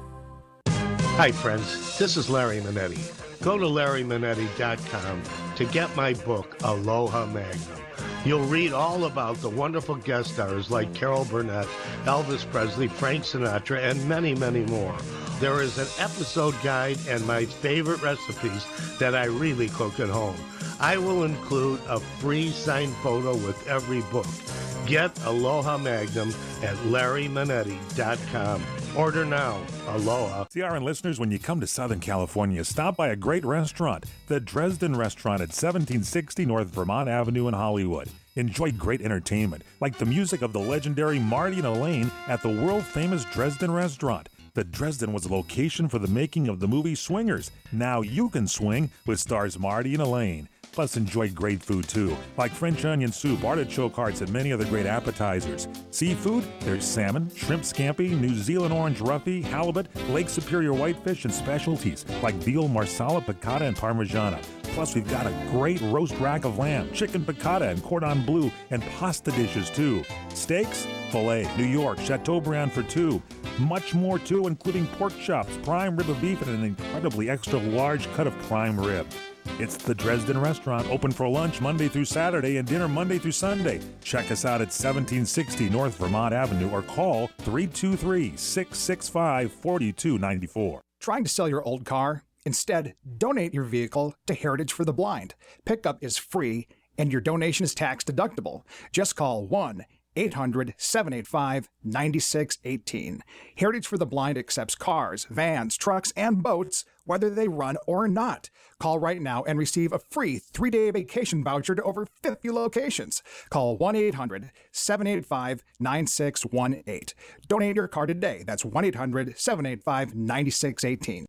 Hi, friends. This is Larry Manetti. Go to larry manetti dot com to get my book, Aloha Magnum. You'll read all about the wonderful guest stars like Carol Burnett, Elvis Presley, Frank Sinatra, and many, many more. There is an episode guide and my favorite recipes that I really cook at home. I will include a free signed photo with every book. Get Aloha Magnum at larry manetti dot com. Order now. Aloha. C R N listeners, when you come to Southern California, stop by a great restaurant, the Dresden Restaurant at seventeen sixty North Vermont Avenue in Hollywood. Enjoy great entertainment, like the music of the legendary Marty and Elaine at the world-famous Dresden Restaurant. The Dresden was a location for the making of the movie Swingers. Now you can swing with stars Marty and Elaine. Plus, enjoy great food, too, like French onion soup, artichoke hearts, and many other great appetizers. Seafood, there's salmon, shrimp scampi, New Zealand orange roughy, halibut, Lake Superior whitefish, and specialties like veal, marsala, piccata, and parmigiana. Plus, we've got a great roast rack of lamb, chicken piccata, and cordon bleu, and pasta dishes, too. Steaks, filet, New York, Chateaubriand for two. Much more, too, including pork chops, prime rib of beef, and an incredibly extra large cut of prime rib. It's the Dresden Restaurant, open for lunch Monday through Saturday and dinner Monday through Sunday. Check us out at seventeen sixty North Vermont Avenue or call three two three, six six five, four two nine four. Trying to sell your old car? Instead, donate your vehicle to Heritage for the Blind. Pickup is free and your donation is tax deductible. Just call one eight hundred, seven eight five, nine six one eight. Heritage for the Blind accepts cars, vans, trucks, and boats, whether they run or not. Call right now and receive a free three-day vacation voucher to over fifty locations. Call one eight hundred, seven eight five, nine six one eight. Donate your car today. That's one eight hundred, seven eight five, nine six one eight.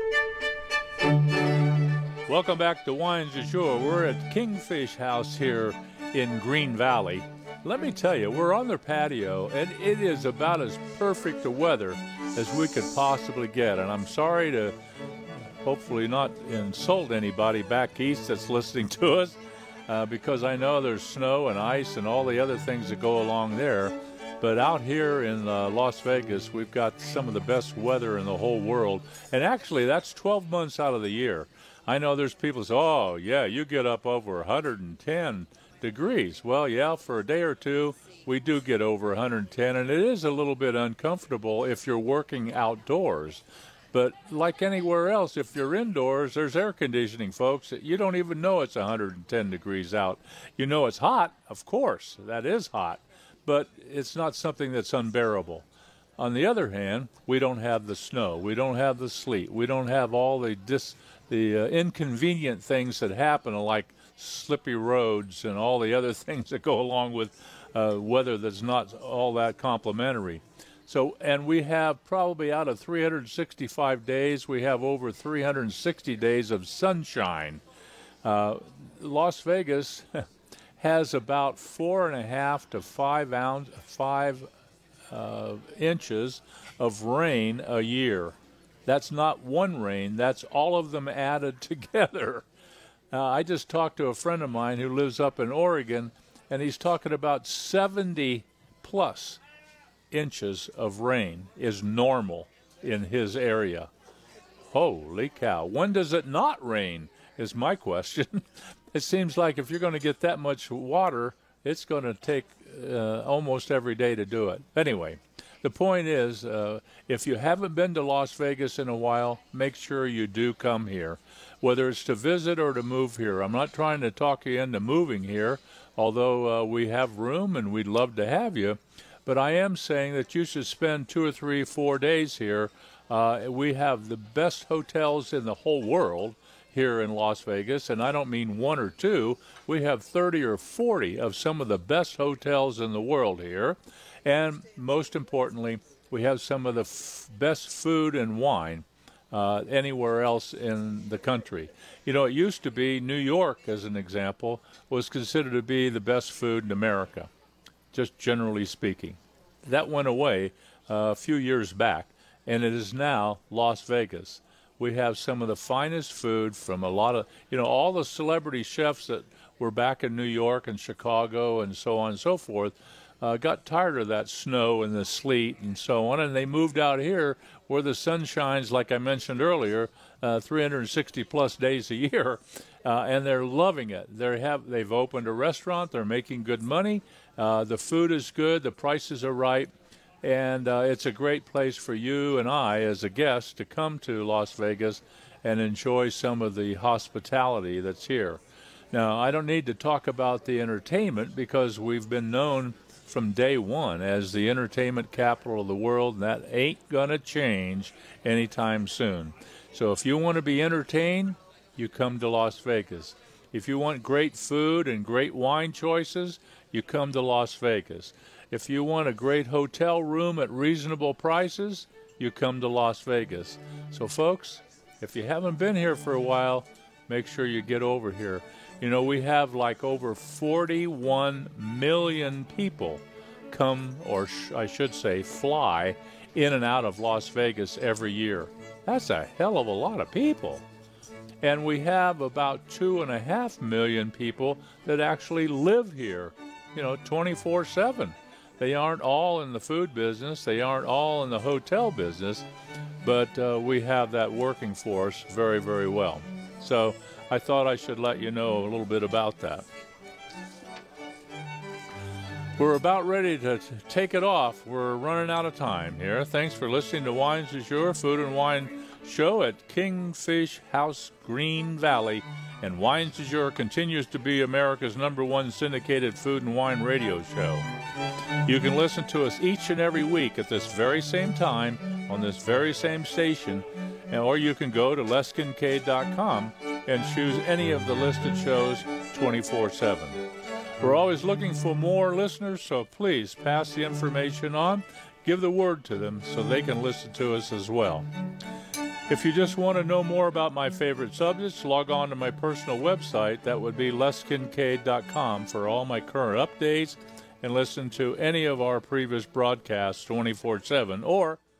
Welcome back to Wines du Jour. We're at Kingfish House here in Green Valley. Let me tell you, we're on their patio, and it is about as perfect a weather as we could possibly get. And I'm sorry to hopefully not insult anybody back east that's listening to us, uh, because I know there's snow and ice and all the other things that go along there. But out here in uh, Las Vegas, we've got some of the best weather in the whole world. And actually, that's twelve months out of the year. I know there's people who say, oh, yeah, you get up over one hundred ten degrees. Well, yeah, for a day or two, we do get over one hundred ten, and it is a little bit uncomfortable if you're working outdoors. But like anywhere else, if you're indoors, there's air conditioning, folks. You don't even know it's one hundred ten degrees out. You know it's hot, of course. That is hot. But it's not something that's unbearable. On the other hand, we don't have the snow. We don't have the sleet. We don't have all the dis, the uh, inconvenient things that happen, like slippy roads and all the other things that go along with uh, weather that's not all that complimentary. So, and we have probably out of three hundred sixty-five days, we have over three hundred sixty days of sunshine. Uh, Las Vegas has about four and a half to five ounce, five uh, inches of rain a year. That's not one rain. That's all of them added together. Uh, I just talked to a friend of mine who lives up in Oregon, and he's talking about seventy plus inches of rain is normal in his area. Holy cow. When does it not rain is my question. It seems like if you're going to get that much water, it's going to take uh, almost every day to do it. Anyway, the point is, uh, if you haven't been to Las Vegas in a while, make sure you do come here, whether it's to visit or to move here. I'm not trying to talk you into moving here, although uh, we have room and we'd love to have you. But I am saying that you should spend two or three, four days here. Uh, we have the best hotels in the whole world here in Las Vegas, and I don't mean one or two. We have thirty or forty of some of the best hotels in the world here. And most importantly, we have some of the f- best food and wine uh, anywhere else in the country. You know, it used to be New York, as an example, was considered to be the best food in America, just generally speaking. That went away uh, a few years back, and it is now Las Vegas. We have some of the finest food from a lot of, you know, all the celebrity chefs that were back in New York and Chicago and so on and so forth uh, got tired of that snow and the sleet and so on, and they moved out here where the sun shines, like I mentioned earlier, uh, three hundred sixty plus days a year, uh, and they're loving it. They have, they've opened a restaurant. They're making good money. Uh, the food is good. The prices are right. And uh, it's a great place for you and I, as a guest, to come to Las Vegas and enjoy some of the hospitality that's here. Now, I don't need to talk about the entertainment because we've been known from day one as the entertainment capital of the world, and that ain't going to change anytime soon. So if you want to be entertained, you come to Las Vegas. If you want great food and great wine choices, you come to Las Vegas. If you want a great hotel room at reasonable prices, you come to Las Vegas. So, folks, if you haven't been here for a while, make sure you get over here. You know, we have like over forty-one million people come, or sh- I should say fly, in and out of Las Vegas every year. That's a hell of a lot of people. And we have about two and a half million people that actually live here, you know, twenty-four seven. They aren't all in the food business. They aren't all in the hotel business, but uh, we have that working for us very, very well. So I thought I should let you know a little bit about that. We're about ready to t- take it off. We're running out of time here. Thanks for listening to Wines du Jour, Food and Wine Show at Kingfish House, Green Valley. And Wines du Jour continues to be America's number one syndicated food and wine radio show. You can listen to us each and every week at this very same time on this very same station, or you can go to les kincaid dot com and choose any of the listed shows twenty-four seven. We're always looking for more listeners, so please pass the information on. Give the word to them so they can listen to us as well. If you just want to know more about my favorite subjects, log on to my personal website. That would be les kincaid dot com for all my current updates, and listen to any of our previous broadcasts twenty-four seven, or